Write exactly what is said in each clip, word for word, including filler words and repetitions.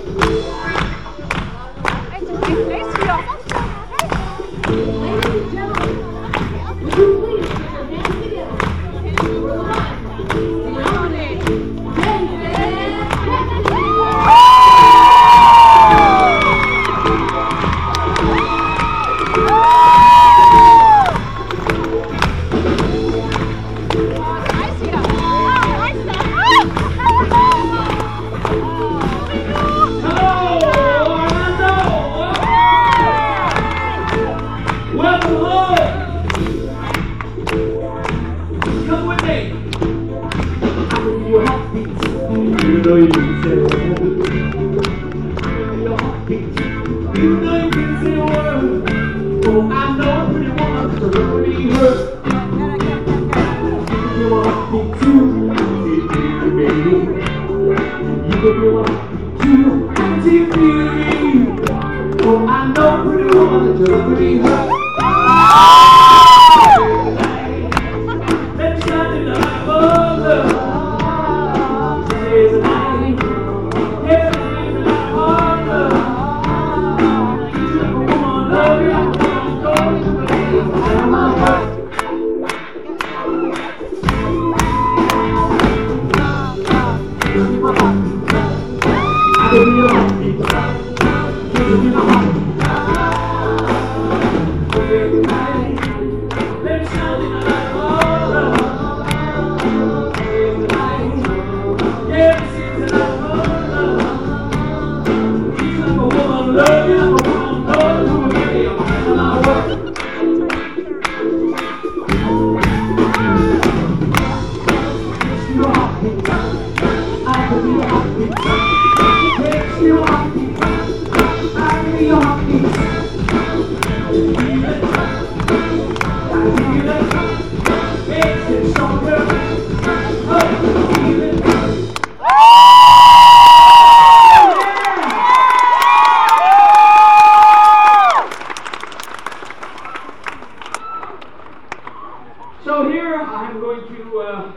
So here I'm going to, uh,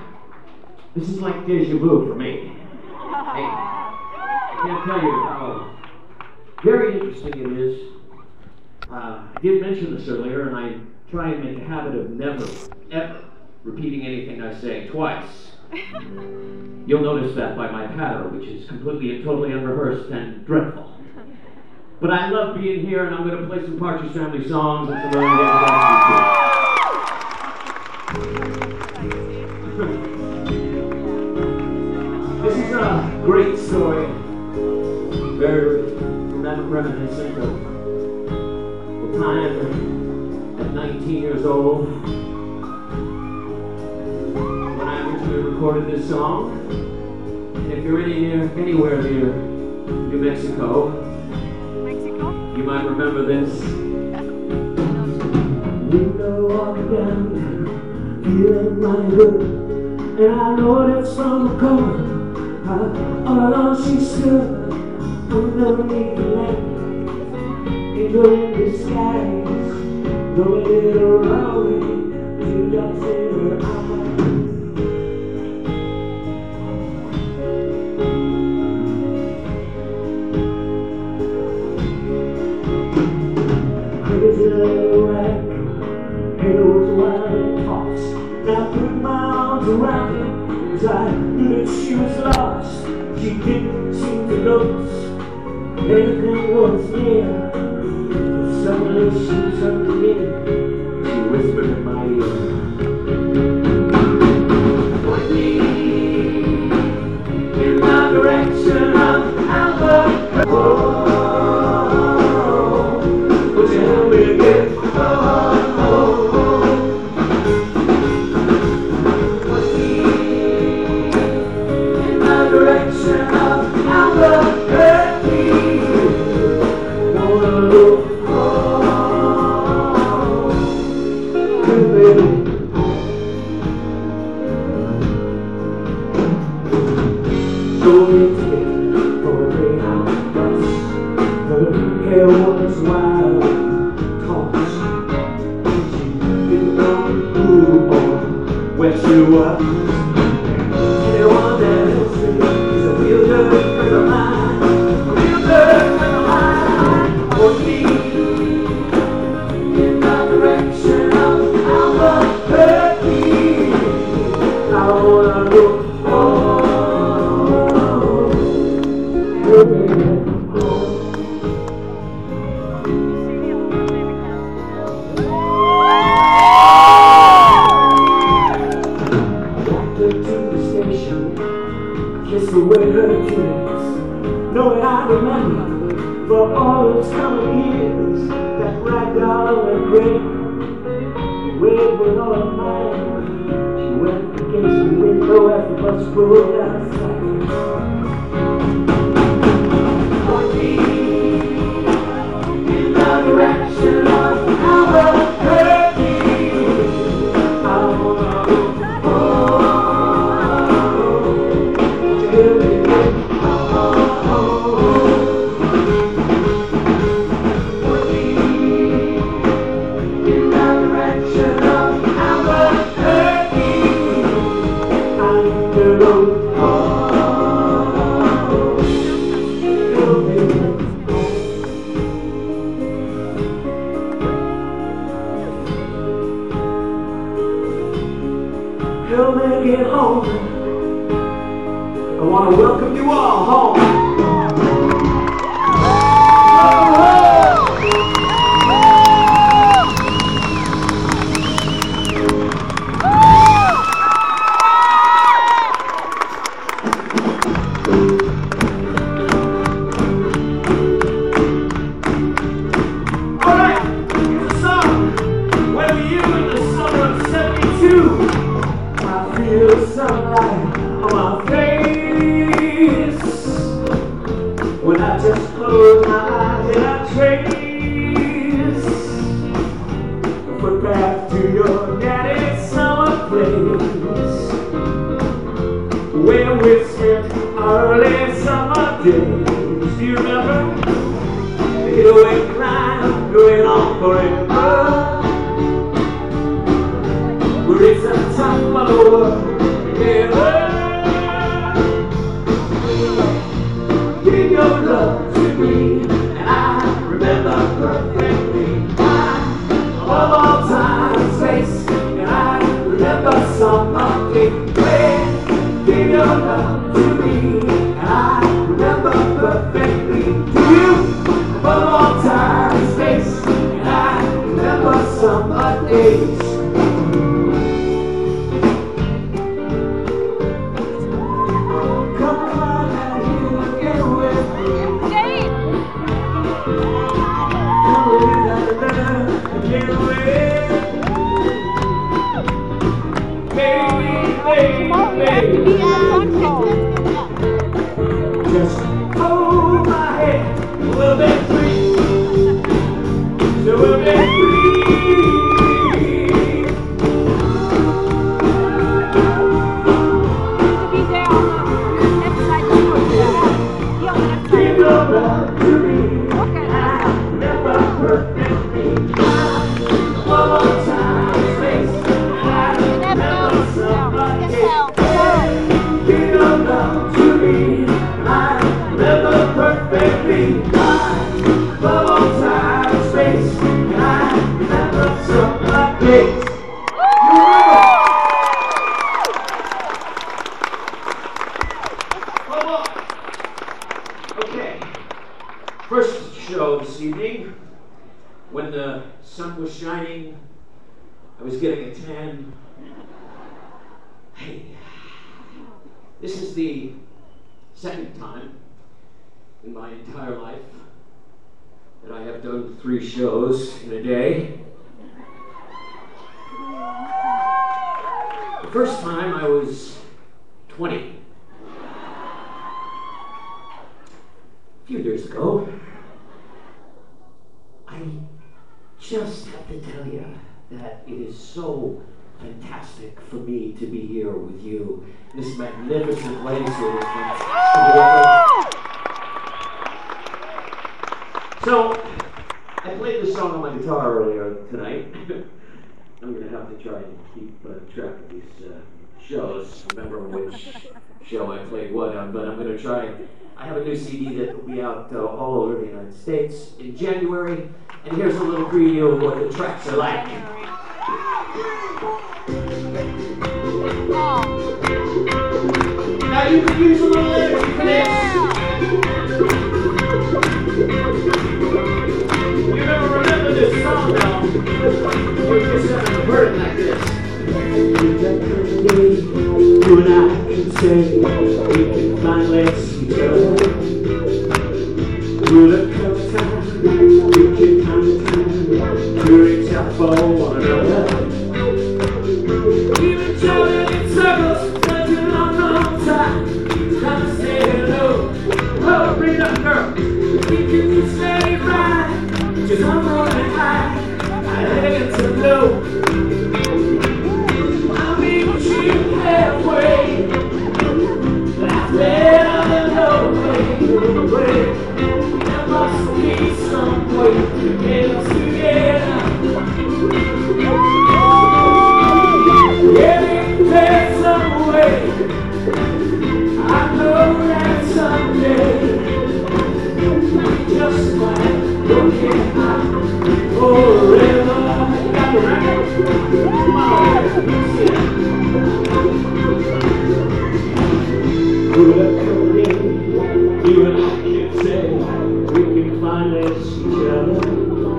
this is like deja vu for me. I, I can't tell you how very interesting it is. Uh, I did mention this earlier, and I try and make a habit of never, ever repeating anything I say twice. You'll notice that by my patter, which is completely and totally unrehearsed and dreadful. But I love being here, and I'm going to play some Partridge Family songs and some other things. This is a great story, very rem- reminiscent of the time at nineteen years old when I originally recorded this song. And if you're any near, anywhere near New Mexico, Mexico, you might remember this. Window walking down, feeling mighty good, and I know that's from the corner. All along she stood underneath the lamp, angel in disguise, though a little rowdy, two dots in her eyes. Crazy little rag, hair was wild and tossed, and I put my arms around her as I knew that she was lost. She didn't seem to notice anything was near. Suddenly she turned to me. She whispered in my ear, point me in the direction of Albuquerque. Oh, would you help me again? Oh, oh, oh. Point me in the direction of Albuquerque. Gonna look for you, baby. Kiss away her tears, knowing I remember for all those coming years that ragdoll and gray. The wave was all of mine. She went against the window as the bus rolled outside. Point me in the direction of Albuquerque. I wanna go home. Point me in the direction of Albuquerque. I need to go home. He'll make it home. I want to welcome you all home. Alright, here's a song. When were you in the summer of seventy-two? I feel sunlight on my face when I just close my eyes and I trace the footpath to your daddy's summer place, where we spent our early summer days. Do you remember? The getaway climb going on forever. We're in the top of the world together. Give your love to me, and I remember perfectly. I'm above all time and space, and I remember summer day. Give your love to me, and I remember perfectly. Do you? Above all time and space, and I remember summer days. Just hold my hand, we'll be free. So we'll be free. Give your love to me. I remember perfectly. One more time, space. I remember somebody. Give your love to me. I remember perfectly. One more time, space. I remember somebody. Okay, first show this evening, when the sun was shining, I was getting a tan. Hey, this is the second time in my entire life that I have done three shows in a day. The first time I was twenty. A few years ago. I just have to tell you that it is so fantastic for me to be here with you, this magnificent wedding service. So, I played this song on my guitar earlier tonight. I'm going to have to try and keep uh, track of these uh, shows, remember which show I played what on, but I'm going to try. I have a new C D that will be out uh, all over the United States in January, and here's a little preview of what the tracks are like. Now you can use a little lyrics for this. You never remember this song now. You just haven't heard it like this. You and I can say we can finally see each other. Will it come time we can find the time to reach out for one another? We've been traveling in circles such a long, long time. Time to say hello. Oh, bring it up, girl. We can stay right. Just one more and high. I had to know. I'll meet you halfway. That's better than no way. There must be some way to get us together. Yeah, there's some way. I know that someday we just might work it out forever. You got the record? Come on, let's see it. Will it come in? You and I can say we can finally see each other.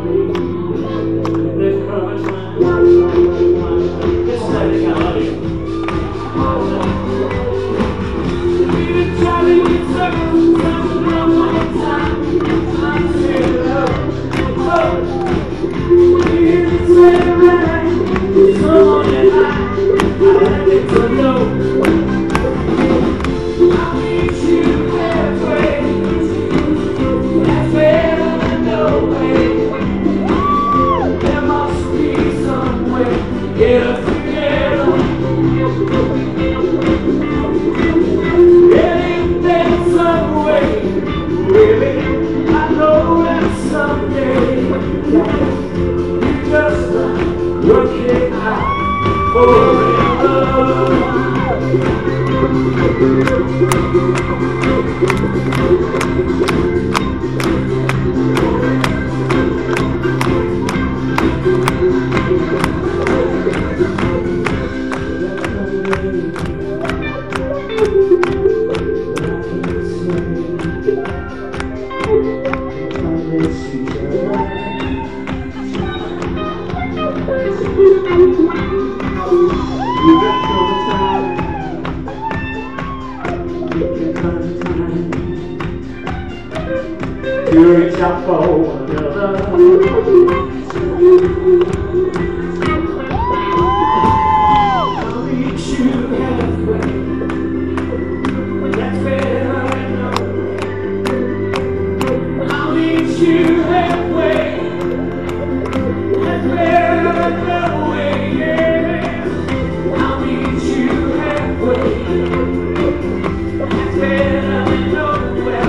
And there's come a time. Just let it go. We've been traveling in circles such a long, long time. I'm saying hello. Oh, we've been saying right. Someone and I, I need to know. I'll meet you halfway. That's better than no way. There must be some way to get us together. Yeah, ain't there some way? Really, I know that someday you just might work it out forever. To reach out for one another. I'll meet you halfway. That's better than no way. I'll meet you halfway. That's better than no way. Yeah. I'll meet you halfway. That's better than no way.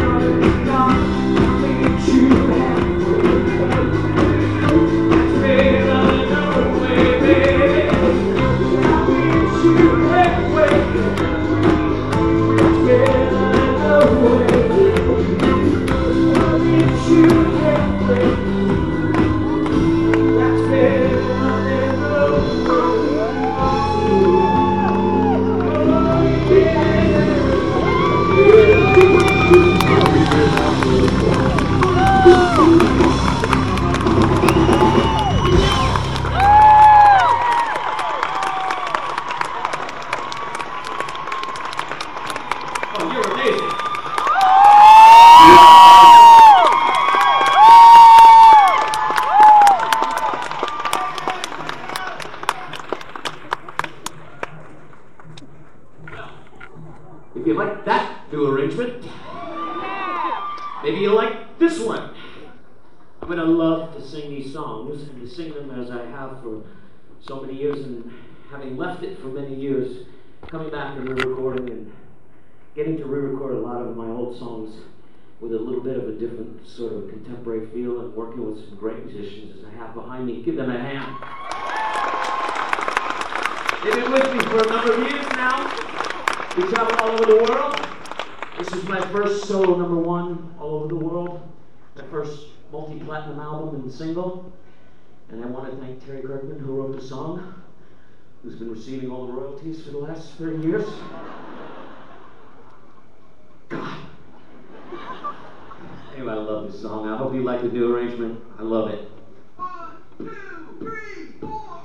If you like that new arrangement, maybe you like this one. I'm going to love to sing these songs and to sing them as I have for so many years, and having left it for many years, coming back and re-recording and getting to re-record a lot of my old songs with a little bit of a different sort of contemporary feel, and working with some great musicians as I have behind me. Give them a hand. They've been with me for a number of years now. We travel all over the world. This is my first solo number one all over the world. My first multi-platinum album and single. And I want to thank Terry Kirkman, who wrote the song, who's been receiving all the royalties for the last thirty years. God. Anyway, I love love this song. I hope you like the new arrangement. I love it. One, two, three, four.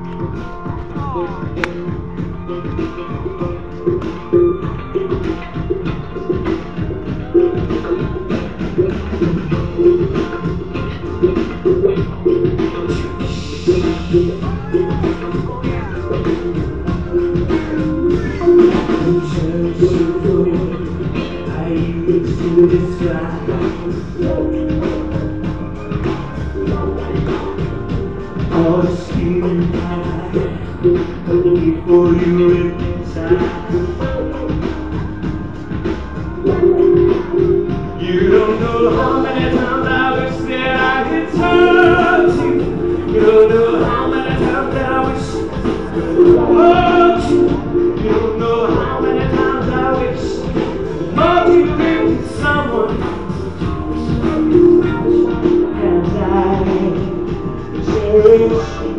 All the scheming I had before you ripped inside. You don't know how many times I wish that I could touch you. You don't know how many times that I wish I could hurt you. You don't know how many times I wish more you bring to someone. And I cherish you.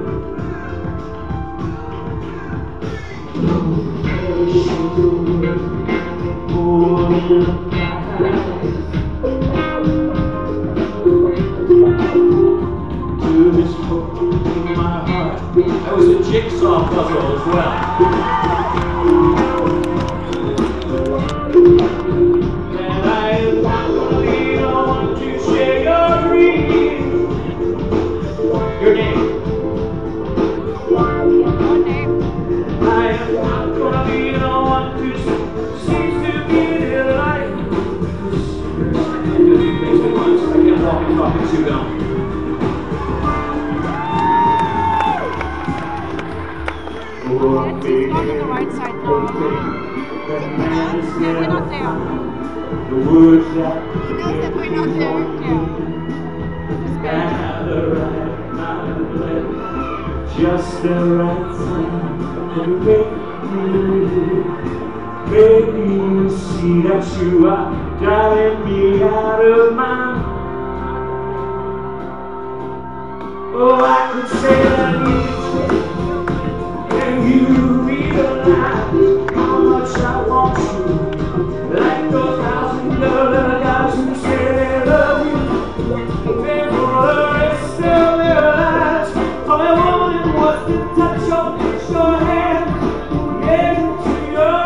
That was a jigsaw puzzle as well. And I am not gonna lean on to share your dreams. Your name? I am not gonna lean on to seems to be the light. Makes me want to. I can't walk and talk and chew gum. It's not on the right side now. Yeah, we're not there. The words that He knows that we're not there. Yeah. at the right moment, just the right time to make me, make me see that you are driving me out of my mind. Oh, I could say that I need you. Can you realize how much I want you? Like those thousand other guys who say they love you. They for the rest of their lives. All they wanted was to touch your, touch your hand, get into your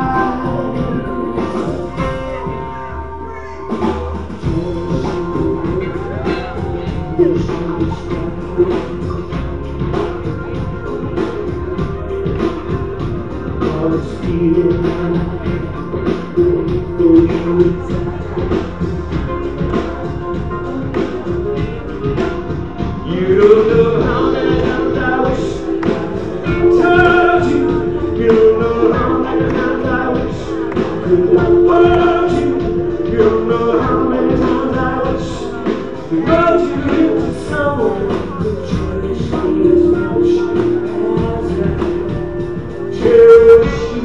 all this feeling for you inside. You don't know how many times I wish I touched you. You don't know how many times I wish I could hurt you. You don't know how many times I wish to hold you into someone who cherish me as much as I cherish you.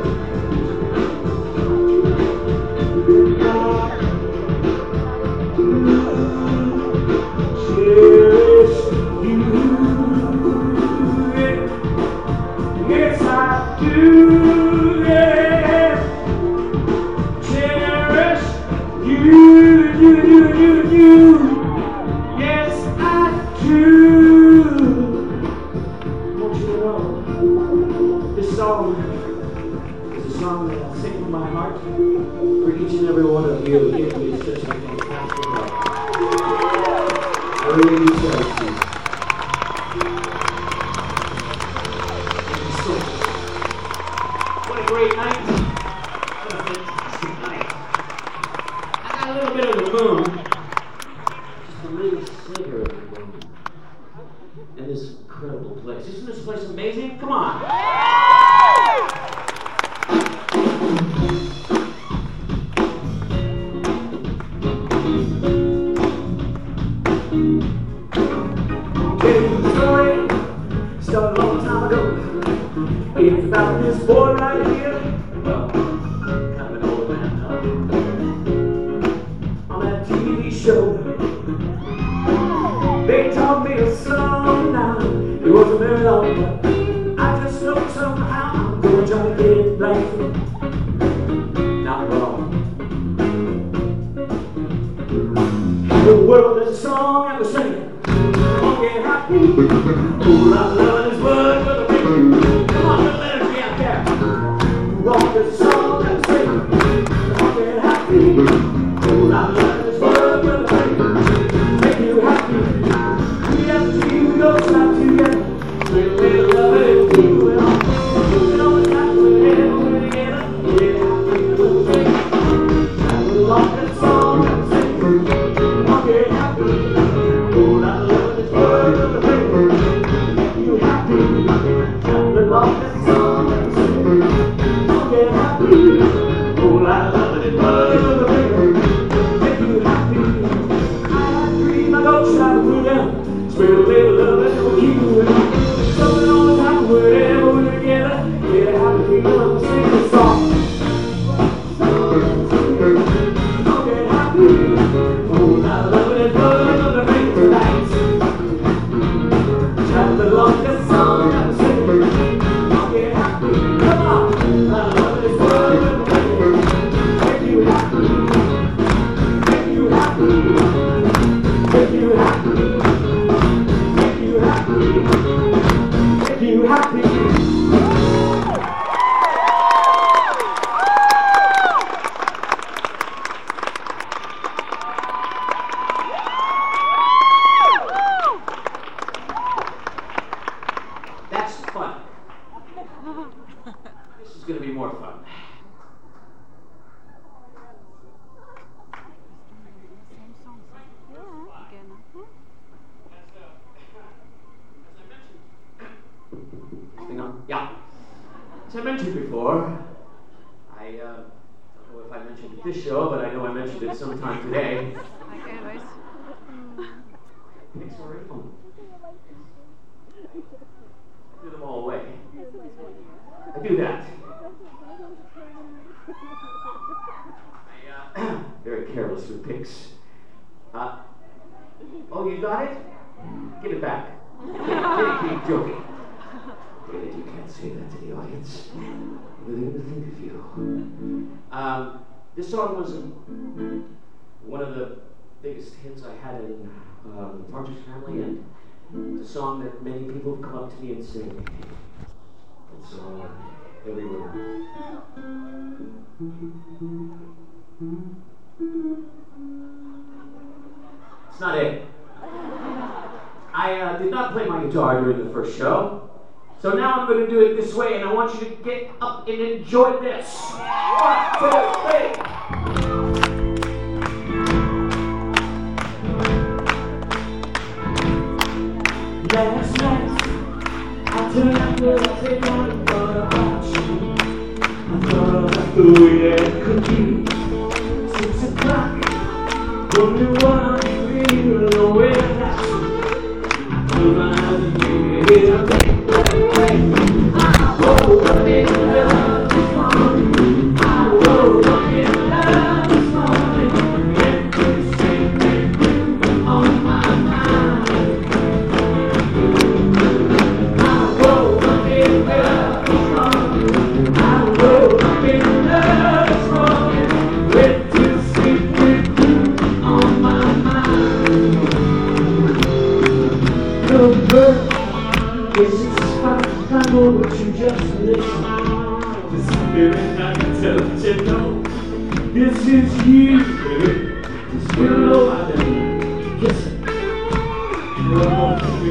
Cherish you. Yes, I do. Yeah. Cherish you, you, you, you, you. Yes, I do. I want you to know this song is a song that I sing from my heart for each and every one of you who give me such a fantastic love. I really do thank you. Thank you so much. What a great night. What a fantastic night. I got a little bit of the moon. Just a little sliver of the moon. In this incredible place. Isn't this place amazing? Come on. Tell you the story, started a long time ago. It's about this boy right here. Well, kind of an old man now. On that T V show, they taught me a song now. It wasn't very long, but I just know somehow I'm gonna try to get it right. Not wrong. world, there's a song that we're singing. Come on, get happy. Oh, I love this word for the people. Come on, let it be out there. Oh, there's a song that we're singing. Come on, get happy. Oh, I love this word for the people. Make you happy. We have to see we go out together. Sweet little love it, keep it on. Keep it on the top of the head, we're together. Get happy, little thing. I love that song that we're singing. Come on, get happy. Oh, I love this word for the people. Make you happy. I love that song that we're singing. Come on, get happy. Oh, I love this word for the people. Make you happy. I dream I go shout through them. Sweet little love it, we'll keep it on. Something all the time, wherever we're together. Get happy, we'll sing the song. I'll get happy. Oh, I love it, love the rain tonight. Shout the longest song I'm singing. I'll get happy. Come on. I love this world and the rain. Make you happy. Make you happy. Make you happy. Make you happy. Make you happy. That's fun. This is going to be more fun. Hang on. Yeah. As I mentioned before, I uh, don't know if I mentioned it this show, but I know I mentioned it sometime today. Okay, boys. Thanks for it. Do them all away. I do that. I, uh, very careless with picks. Uh, oh, you got it? Give it back. Keep joking. David, you can't say that to the audience. What are they going to think of you? Um, this song was one of the biggest hits I had in um, Partridge Family, and it's a song that many people have come up to me and sing. It's uh, everywhere. It's not it. I uh, did not play my guitar during the first show, so now I'm going to do it this way, and I want you to get up and enjoy this. One, two, three. Last night, I turned up the lights and I thought about you. I thought about the way that it could be. Six o'clock, wondering what I'm doing, nowhere to pass. I close my eyes and you can hear me. I woke up in love this morning. I woke up in love this morning. Every single thing on my mind. I woke up in love this morning. I woke up in love this morning. Went to sleep with you on my mind. The bird is its spot. I know what you just listen. The spirit I can tell that you know. This is you, baby. This pillow I never kiss it. You're on to me.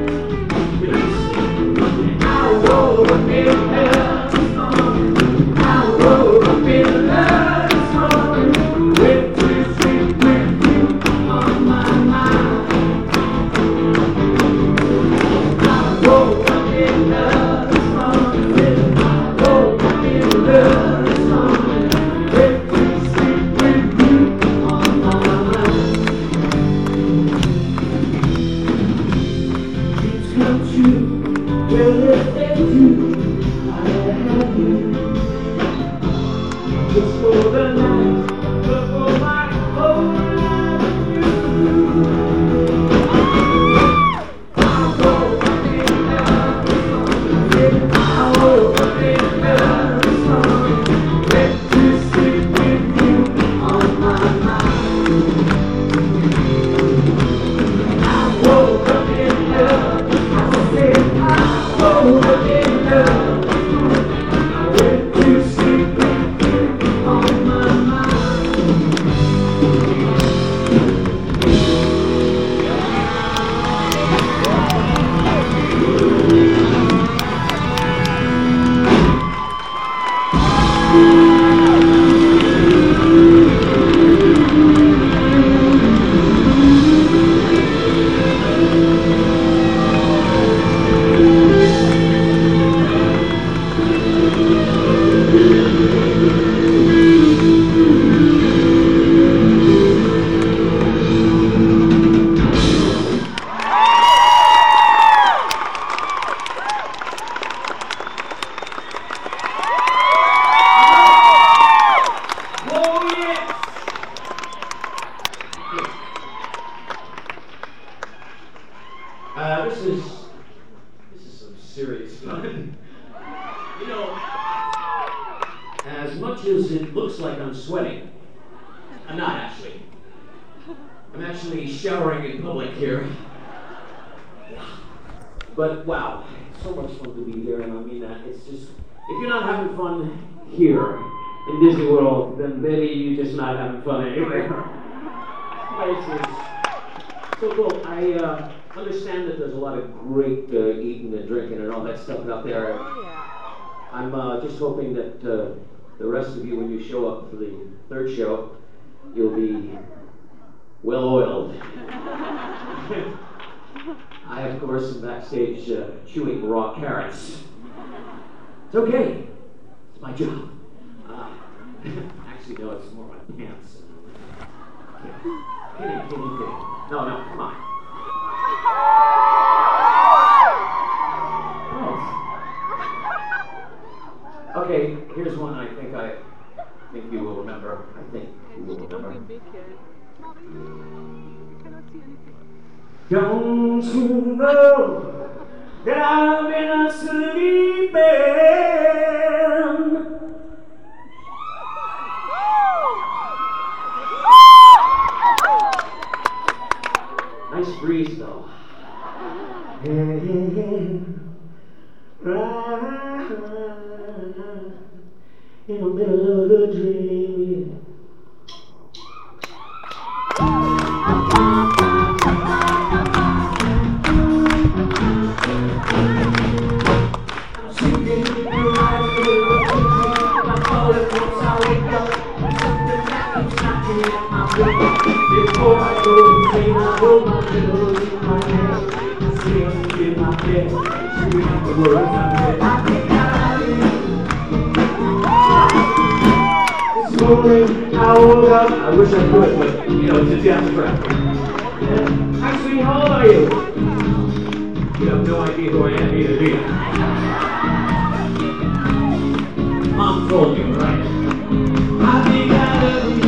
I woke up in love this morning. I woke up in love this morning. Went to sleep with you on my mind. I woke up in love this morning. I woke up in love this morning. Went to sleep with this is this is some serious fun. You know, as much as it looks like I'm sweating, I'm not actually. I'm actually showering in public here. But wow, it's so much fun to be here, and I mean that. It's just, if you're not having fun here in Disney World, then maybe you're just not having fun anywhere. This place is so cool. I uh, understand that there's a lot of great uh, eating and drinking and all that stuff out there. I'm uh, just hoping that uh, the rest of you, when you show up for the third show, you'll be well oiled. I, of course, am backstage uh, chewing raw carrots. It's okay. It's my job. Uh, actually, no, it's more my pants. Kidding, kidding, kidding, kidding. No, no, come on. Oh. Okay, here's one I think I think you will remember. I think you will remember. Don't you know that I've been sleeping? Nice breeze, though. In the middle of a dream. Before I go to sleep, I hold my pillow in my hand, sing in my bed, scream out the words I read. I think I love you. This morning I woke up, I wish I could, but you know, it's a death trap. And actually, how old are you? You have no idea who I am either, do you? Mom told you, right? I think I love you.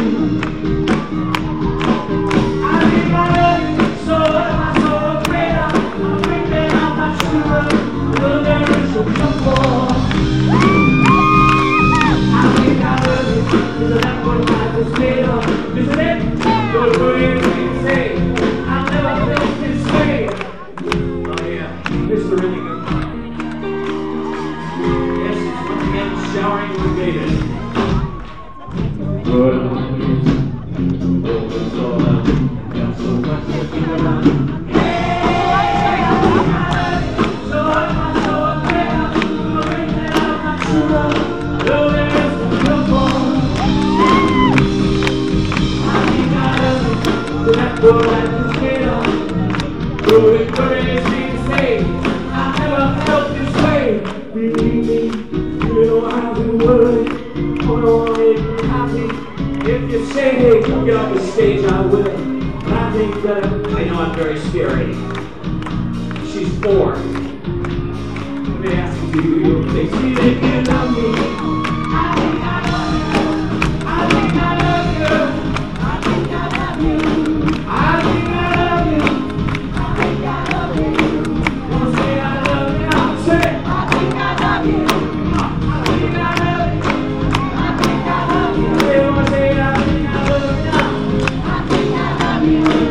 Get off the stage, I will. But I think that I know I'm very scary. She's four. Let me ask you, do you think she think you love me? I think I love you. I think I love you. I think I love you. I think I love you. I think I love you. Wanna say I love you? Now say it. I think I love you. I think I love you. I think I love you. Say wanna say I think I love you. I think I love you.